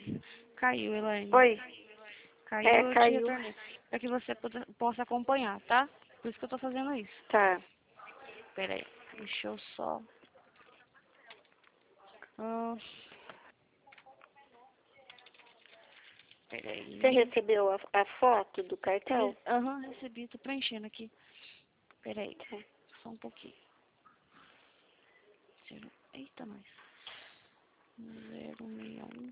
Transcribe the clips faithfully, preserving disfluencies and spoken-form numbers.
Caiu, Elaine. Oi. Caiu, É, eu te caiu. retornei. Para que você poda- possa acompanhar, tá? Por isso que eu tô fazendo isso. Tá. Pera aí. Deixa eu só... Ah, pera Você aí. recebeu a, a foto do cartão? Re- Aham, recebi. Tô preenchendo aqui. Pera aí. Tá. Só um pouquinho. Zero... Eita, nós. Zero seis um.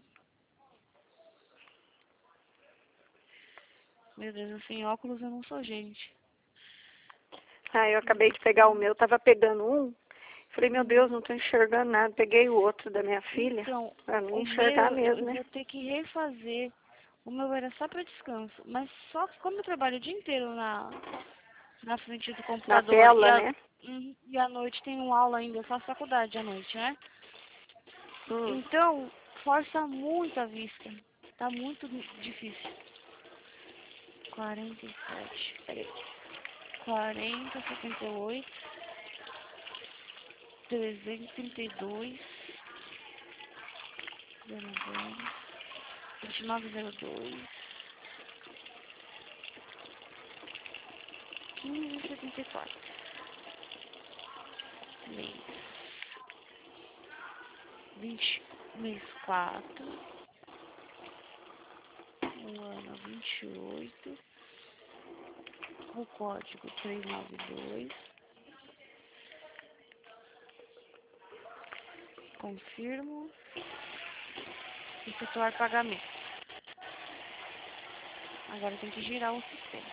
Meu Deus, eu sem óculos eu não sou gente. Ah, eu acabei de pegar o meu, tava pegando um. Falei, meu Deus, não tô enxergando nada. Peguei o outro da minha filha, Então, pra não o enxergar meu, eu mesmo, eu né? vou ter que refazer. O meu era só para descanso. Mas só que como eu trabalho o dia inteiro na, na frente do Na computador e tela, a, né? uhum, e à noite tenho aula ainda, eu faço faculdade à noite, né? Hum. Então, força muito a vista. Tá muito difícil. quarenta e sete, peraí. quarenta, setenta e oito, trezentos e trinta e dois, zero zero, vinte e nove zero dois, quinze setenta e quatro. Mês. vinte, mês quatro. O ano vinte e oito. O código trezentos e noventa e dois. Confirmo. Efetuar pagamento. Agora tem que girar o sistema.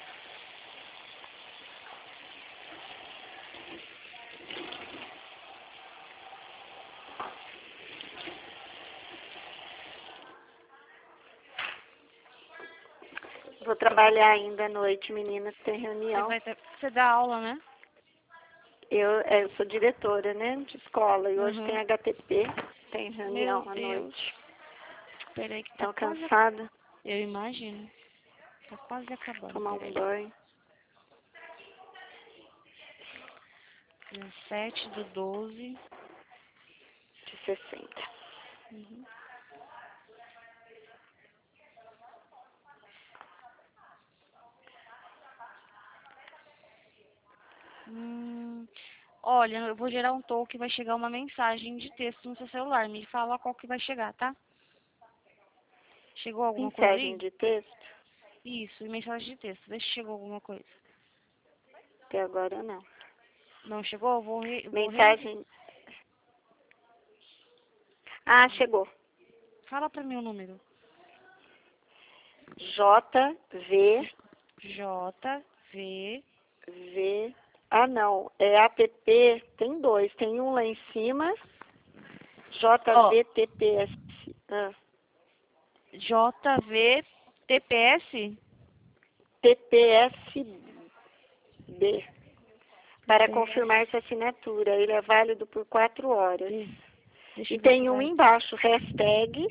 Vou trabalhar ainda à noite, meninas, tem Você reunião. vai ter, você dá aula, né? Eu, é, eu sou diretora, né, de escola, e hoje tem Uhum. H T P, tem Meu reunião à Deus. noite. Peraí que tá Então, quase... ac- cansada, Eu imagino. Tá quase acabando. tomar um Peraí. banho. dezessete do doze. De sessenta. Uhum. Hum, olha, eu vou gerar um token, vai chegar uma mensagem de texto no seu celular. Me fala qual que vai chegar, tá? Chegou alguma coisa Mensagem aí? de texto? Isso, mensagem de texto. Vê se chegou alguma coisa. Até agora não. Não chegou? Eu vou, re, eu vou reenviar. Mensagem. Ah, chegou. Fala pra mim o número. J, V, J, V, V. Ah, não. É app, tem dois. Tem um lá em cima, ó, J V T P S. Ah, J, V, T P S? T P S B. Para T P S. confirmar sua assinatura. Ele é válido por quatro horas. Deixa E eu ver se tem um vai. embaixo, hashtag.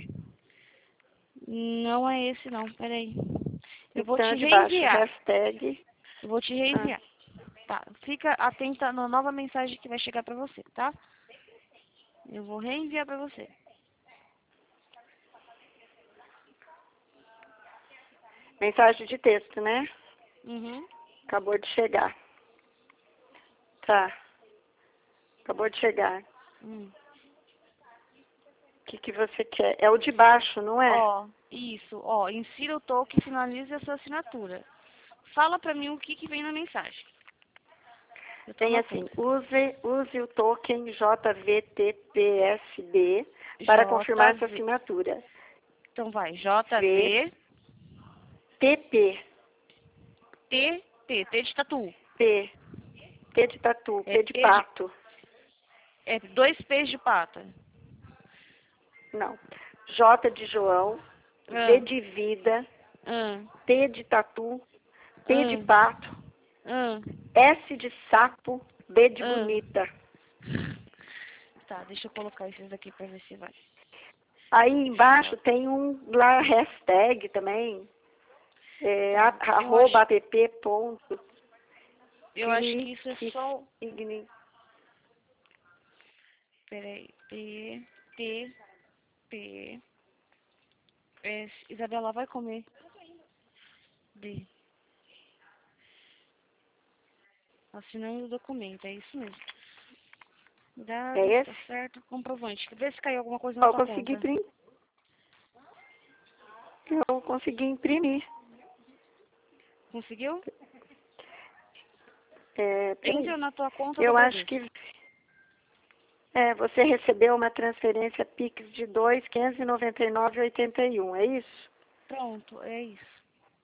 Não é esse não, peraí. Eu vou Então, te de baixo, reenviar. hashtag. Eu vou te Ah, reenviar. Tá, fica atenta na nova mensagem que vai chegar pra você, tá? Eu vou reenviar pra você. mensagem de texto, né? Uhum. Acabou de chegar. Tá. Acabou de chegar. Hum. O que, que você quer? É o de baixo, não é? Ó, isso, ó, insira o token e finalize a sua assinatura. Fala pra mim o que que vem na mensagem. Eu tô Tem assim, anotando. use, use o token J V T P S B para confirmar sua J V. assinatura. Então vai, V, J V, T P, T, T, T de tatu. P, P de tatu, É P de P de, pato. é dois P's de pata. Não. J de João, V Ah, de vida, ah, T de tatu, P de ah, pato, ah, S de sapo, B de ah. bonita. Tá, deixa eu colocar esses aqui pra ver se vai. Aí embaixo J. tem um lá, hashtag também, é, a- Tá, eu arroba acho, app ponto, eu acho que isso é clique, só... igni. Peraí, P, T, P, É, Isabela, vai comer. B. Assinando o documento, é isso mesmo. Dados, É tá esse? certo. Comprovante. Vê se caiu alguma coisa na Ó, eu tua consegui conta. imprimir. Eu consegui imprimir. Conseguiu? É, Entra peraí. na tua conta do Eu acho Bradesco. que é, você recebeu uma transferência Pix de dois mil quinhentos e noventa e nove reais e oitenta e um, é isso? Pronto, é isso.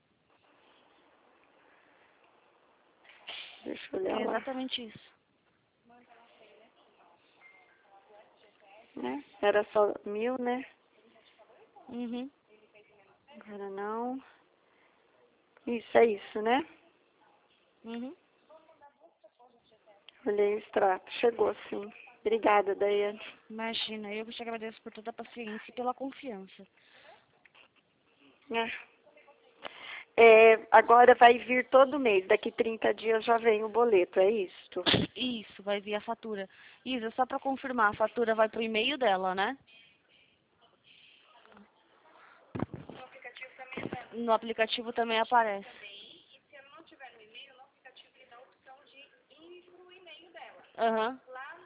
Deixa eu olhar É lá. exatamente isso. Né? Era só mil, né? Uhum. Agora não. Isso, é isso, né? Uhum. Olhei o extrato. Chegou, sim. Obrigada, Daiane. Imagina, eu que te agradeço por toda a paciência e pela confiança. É. É, agora vai vir todo mês. Daqui trinta dias já vem o boleto, é isso? Isso, vai vir a fatura. Isa, só pra confirmar, a fatura vai pro e-mail dela, né? No aplicativo também aparece. Aham.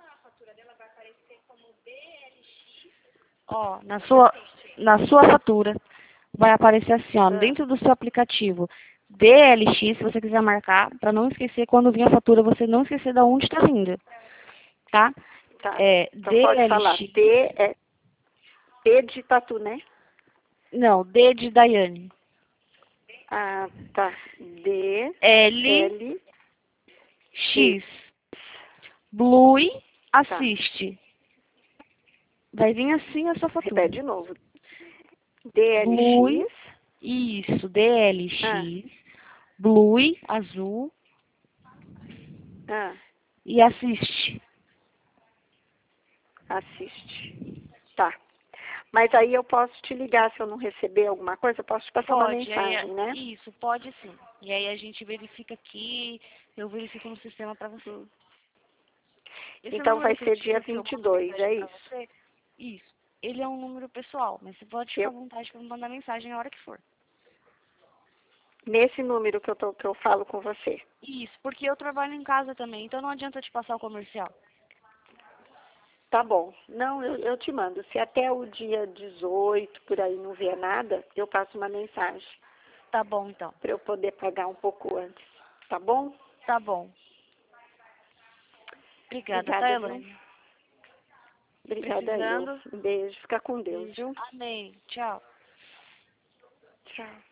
Ó, na sua, na sua fatura vai aparecer assim, ó, Ah, dentro do seu aplicativo, D L X, se você quiser marcar, para não esquecer quando vir a fatura, você não esquecer de onde está vindo, tá? tá. É Então pode falar. D L X, D é P de tatu, né? não, D de Daiane. Ah, tá. D, L L, X. X, Blue Tá. assiste. Vai vir assim a sua fatura. Repete de novo. D L Blue, X. isso, Ah, D L X, Blue, azul, ah, e assiste. assiste. Tá. Mas aí eu posso te ligar se eu não receber alguma coisa, eu posso te passar uma Pode, aí, mensagem, né? isso, pode sim. E aí a gente verifica aqui, eu verifico no sistema para você. Hum. Esse Então vai número que eu ser te dia que eu vinte e mando dois, mensagem é para isso? você, isso. Ele é um número pessoal, mas você pode ficar à Eu, vontade para me mandar mensagem a hora que for. nesse número que eu, tô, que eu falo com você. Isso, porque eu trabalho em casa também, então não adianta te passar o comercial. Tá bom. Não, eu, eu te mando. Se até o dia dezoito, por aí, não vier nada, eu passo uma mensagem Tá bom, então. para eu poder pagar um pouco antes. Tá bom? Tá bom. Obrigada, tá, Obrigada, viu? Elaine? Obrigada eu. Precisando? Um beijo. Fica com Deus, Beijo. viu? Amém. Tchau. Tchau.